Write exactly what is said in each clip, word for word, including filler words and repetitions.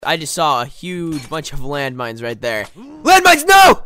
I just saw a huge bunch of landmines right there. Landmines, no!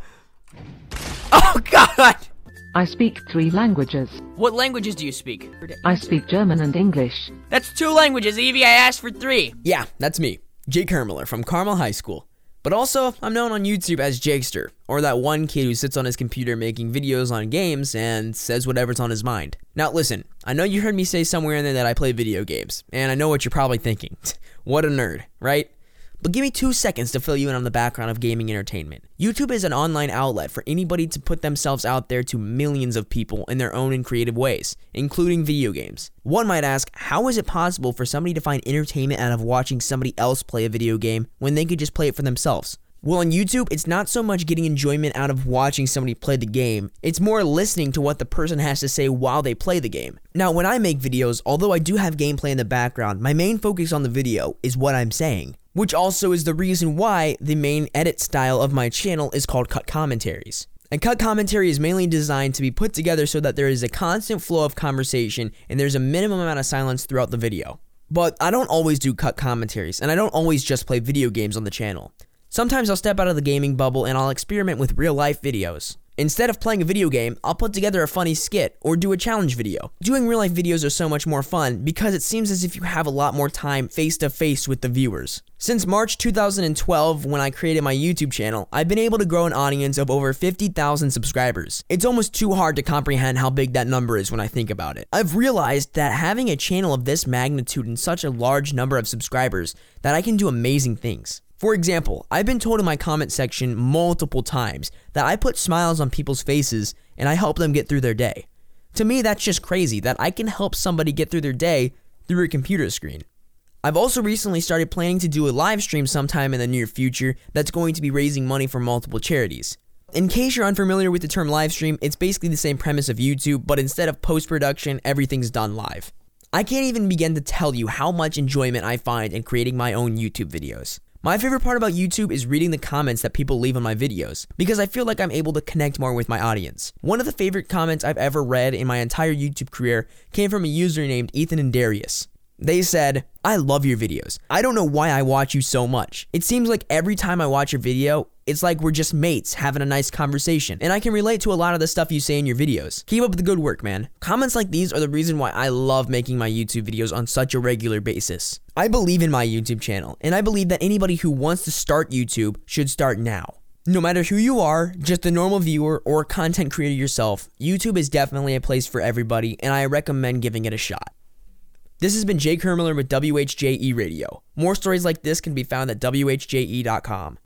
Oh, God! I speak three languages. What languages do you speak? I speak German and English. That's two languages, Evie. I asked for three. Yeah, that's me, Jake Hermler from Carmel High School. But also, I'm known on YouTube as Jakester, or that one kid who sits on his computer making videos on games and says whatever's on his mind. Now listen, I know you heard me say somewhere in there that I play video games, and I know what you're probably thinking. What a nerd, right? But give me two seconds to fill you in on the background of gaming entertainment. YouTube is an online outlet for anybody to put themselves out there to millions of people in their own and creative ways, including video games. One might ask, how is it possible for somebody to find entertainment out of watching somebody else play a video game when they could just play it for themselves? Well, on YouTube, it's not so much getting enjoyment out of watching somebody play the game, it's more listening to what the person has to say while they play the game. Now, when I make videos, although I do have gameplay in the background, my main focus on the video is what I'm saying. Which also is the reason why the main edit style of my channel is called Cut Commentaries. And Cut Commentary is mainly designed to be put together so that there is a constant flow of conversation and there's a minimum amount of silence throughout the video. But I don't always do cut commentaries, and I don't always just play video games on the channel. Sometimes I'll step out of the gaming bubble and I'll experiment with real life videos. Instead of playing a video game, I'll put together a funny skit or do a challenge video. Doing real life videos are so much more fun because it seems as if you have a lot more time face to face with the viewers. Since March two thousand twelve, when I created my YouTube channel, I've been able to grow an audience of over fifty thousand subscribers. It's almost too hard to comprehend how big that number is when I think about it. I've realized that having a channel of this magnitude and such a large number of subscribers, that I can do amazing things. For example, I've been told in my comment section multiple times that I put smiles on people's faces and I help them get through their day. To me, that's just crazy that I can help somebody get through their day through a computer screen. I've also recently started planning to do a live stream sometime in the near future that's going to be raising money for multiple charities. In case you're unfamiliar with the term live stream, it's basically the same premise of YouTube, but instead of post-production, everything's done live. I can't even begin to tell you how much enjoyment I find in creating my own YouTube videos. My favorite part about YouTube is reading the comments that people leave on my videos, because I feel like I'm able to connect more with my audience. One of the favorite comments I've ever read in my entire YouTube career came from a user named Ethan and Darius. They said, "I love your videos. I don't know why I watch you so much. It seems like every time I watch your video, it's like we're just mates having a nice conversation, and I can relate to a lot of the stuff you say in your videos. Keep up the good work, man." Comments like these are the reason why I love making my YouTube videos on such a regular basis. I believe in my YouTube channel, and I believe that anybody who wants to start YouTube should start now. No matter who you are, just a normal viewer or a content creator yourself, YouTube is definitely a place for everybody, and I recommend giving it a shot. This has been Jake Hermler with W H J E Radio. More stories like this can be found at W H J E dot com.